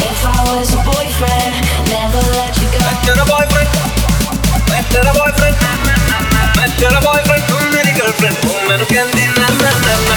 If I was your boyfriend, never let you go. मैं तेरा boyfriend, मैं तेरा बॉयफ्रेंड, मैं तेरा बॉयफ्रेंड, तू मेरी गर्लफ्रेंड, तू मैनू कहंदी ना ना ना ना।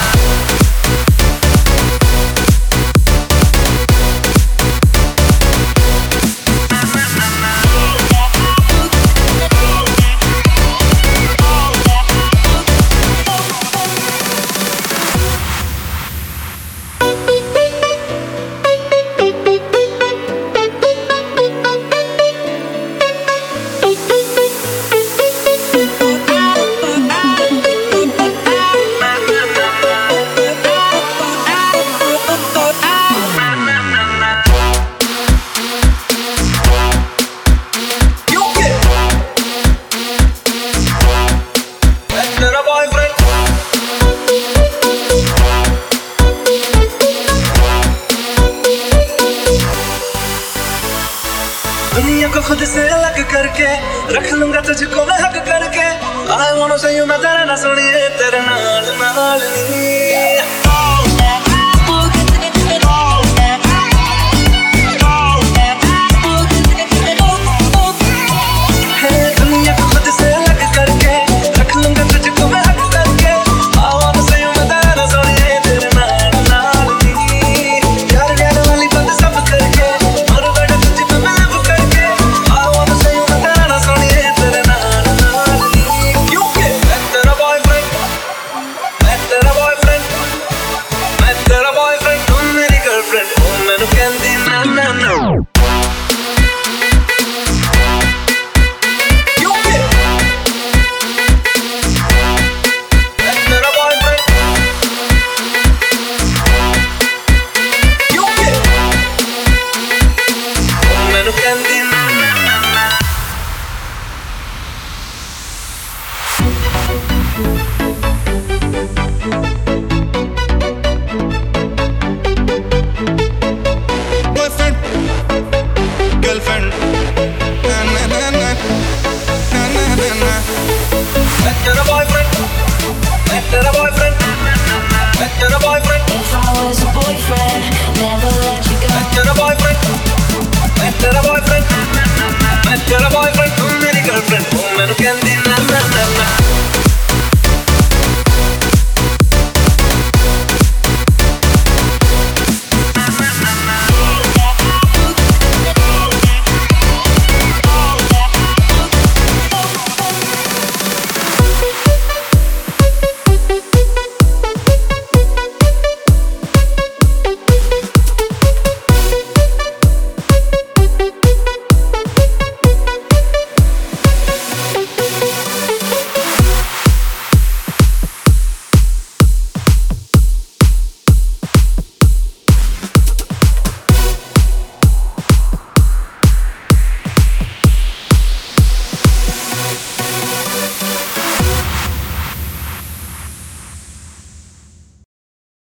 दुनिया को खुद से अलग करके रख लूंगा तुझको मैं हक करके। I wanna say you मैं तेरे ना सुनिए तेरे नाल नाल नी।